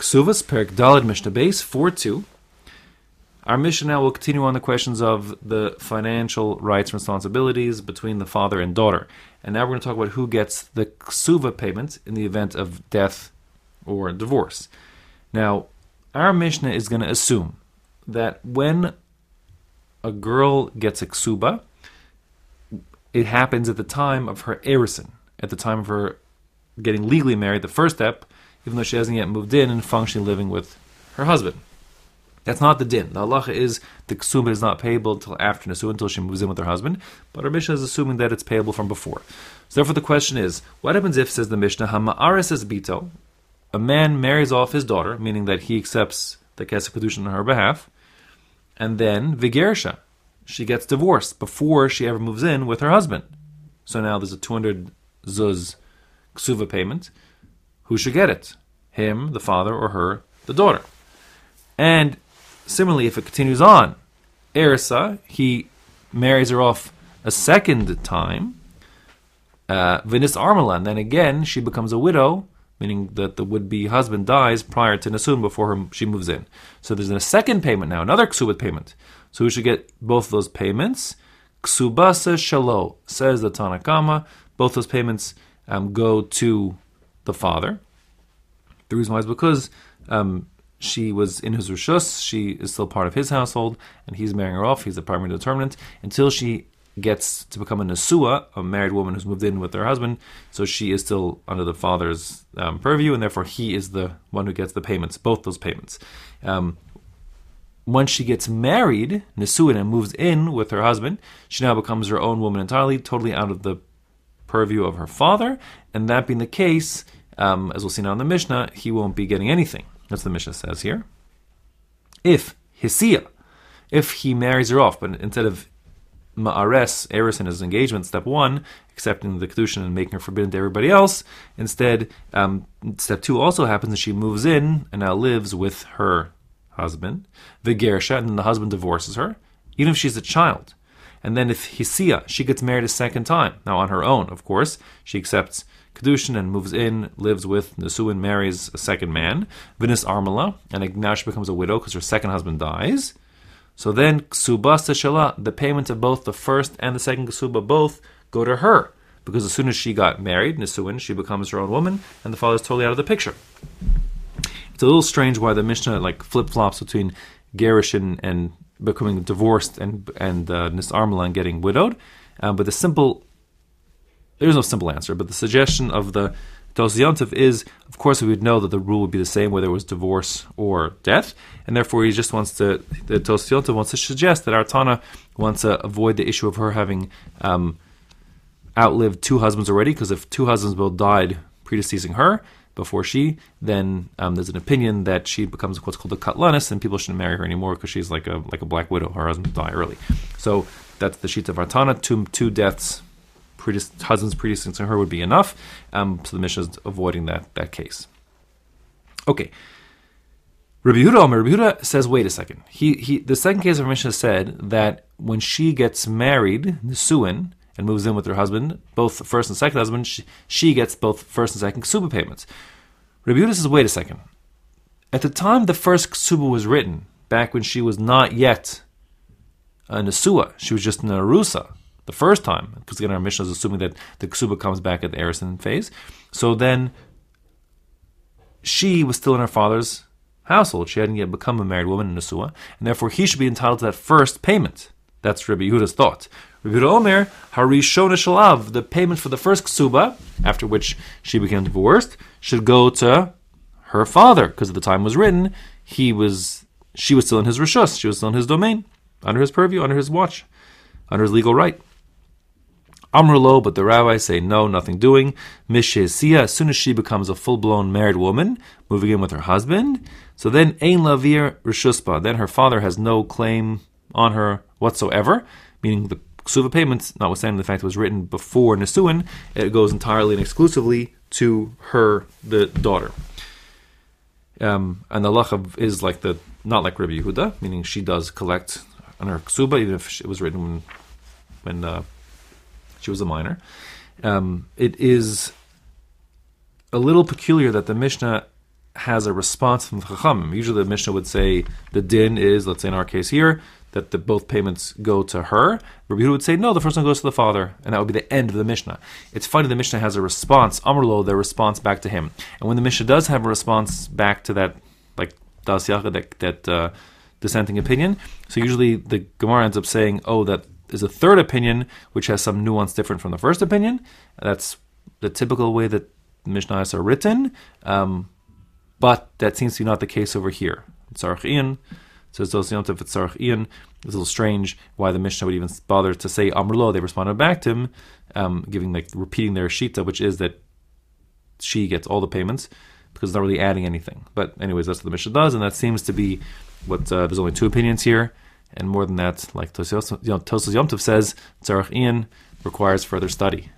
Ksuvas, Perek Daled Mishnah Beis 4:2. Our Mishnah now will continue on the questions of the financial rights and responsibilities between the father and daughter. And now we're going to talk about who gets the ksuva payment in the event of death or divorce. Now, our Mishnah is going to assume that when a girl gets a ksuba, it happens at the time of her erison, at the time of her getting legally married, the first step, even though she hasn't yet moved in and functionally living with her husband. That's not the din. The halacha is the ksuba is not payable until after Nesuah, until she moves in with her husband. But our Mishnah is assuming that it's payable from before. So therefore the question is, what happens if, says the Mishnah, Hama'ares es bito, a man marries off his daughter, meaning that he accepts the kesef kedushin on her behalf, and then vigersha, she gets divorced before she ever moves in with her husband. So now there's a 200 zuz ksuva payment. Who should get it? Him, the father, or her, the daughter. And similarly, if it continues on, Erisa, he marries her off a second time, Vinis Armala, and then again she becomes a widow, meaning that the would-be husband dies prior to Nesuah before she moves in. So there's a second payment now, another ksuba payment. So who should get both those payments? Ksubasa shalo, says the Tanna Kama. Both those payments go to the father. The reason why is because she was in his rishus, she is still part of his household, and he's marrying her off, he's the primary determinant, until she gets to become a Nesuah, a married woman who's moved in with her husband, so she is still under the father's purview, and therefore he is the one who gets the payments, both those payments. Once she gets married, Nesuah, and moves in with her husband, she now becomes her own woman entirely, totally out of the purview of her father, and that being the case, as we'll see now in the Mishnah, he won't be getting anything. That's what the Mishnah says here. If Hisiya, if he marries her off, but instead of Ma'ares, Eris in his engagement, step 1, accepting the Kedushin and making her forbidden to everybody else, instead, step 2 also happens and she moves in and now lives with her husband, the Gersha, and then the husband divorces her, even if she's a child. And then if Hisiya, she gets married a second time, now on her own, of course, she accepts Kedushin and moves in, lives with Nesuah and marries a second man, Vinis Armala, and now she becomes a widow because her second husband dies. So then Ksuba Seshala, the payment of both the first and the second Ksuba both go to her, because as soon as she got married, Nesuah, she becomes her own woman, and the father is totally out of the picture. It's a little strange why the Mishnah flip-flops between Gerish and becoming divorced and Nis Armala and getting widowed, but there's no simple answer, but the suggestion of the Tosfos Yontif is, of course, we would know that the rule would be the same whether it was divorce or death, and therefore the Tosfos Yontif wants to suggest that our Tana wants to avoid the issue of her having outlived two husbands already, because if two husbands both died predeceasing her before she, then there's an opinion that she becomes what's called a katlanis, and people shouldn't marry her anymore because she's like a black widow. Her husband died early. So that's the sheet of our Tana. Two deaths, husbands predeceasing her would be enough. So the Mishnah is avoiding that case. Okay. Rabbi Yehuda says, wait a second. The second case of Mishnah said that when she gets married, Nesuin, and moves in with her husband, both the first and second husband, she gets both first and second ksuba payments. Rabbi Yehuda says, wait a second. At the time the first ksuba was written, back when she was not yet a Nesuah, she was just an Arusa, the first time, because again our Mishnah is assuming that the ksuba comes back at the erison phase. So then she was still in her father's household. She hadn't yet become a married woman in Nesuah, and therefore he should be entitled to that first payment. That's Rabbi Yehuda's thought. Rabbi Yehuda Omer, Harishona Shalav, the payment for the first ksuba, after which she became divorced, should go to her father, because at the time it was written, she was still in his rishus, she was still in his domain, under his purview, under his watch, under his legal right. Amrulo, but the rabbis say no, nothing doing. Mishesiya, as soon as she becomes a full-blown married woman, moving in with her husband, so then Ein Lavir Rishuspa, then her father has no claim on her whatsoever, meaning the ksuva payments, notwithstanding the fact it was written before Nesuin, it goes entirely and exclusively to her, the daughter. And the halacha is not like Rabbi Yehuda, meaning she does collect on her ksuba, even if it was written when she was a minor. It is a little peculiar that the Mishnah has a response from the Chachamim. Usually the Mishnah would say the din is, let's say in our case here, that both payments go to her. Rabbi Yehuda would say, no, the first one goes to the father, and that would be the end of the Mishnah. It's funny, the Mishnah has a response, Amrlo, the response back to him. And when the Mishnah does have a response back to that, like Das Yacha, that dissenting opinion, so usually the Gemara ends up saying, oh, that is a third opinion, which has some nuance different from the first opinion. That's the typical way that Mishnahs are written, but that seems to be not the case over here. Tzarech Ian says Tos Yom Tov Tzarech Ian. It's a little strange why the Mishnah would even bother to say Amrlo. They responded back to him, repeating their shita, which is that she gets all the payments because it's not really adding anything. But anyways, that's what the Mishnah does, and that seems to be what there's only two opinions here, and more than that, like Tos Yom Tov says, Tzarech Ian requires further study.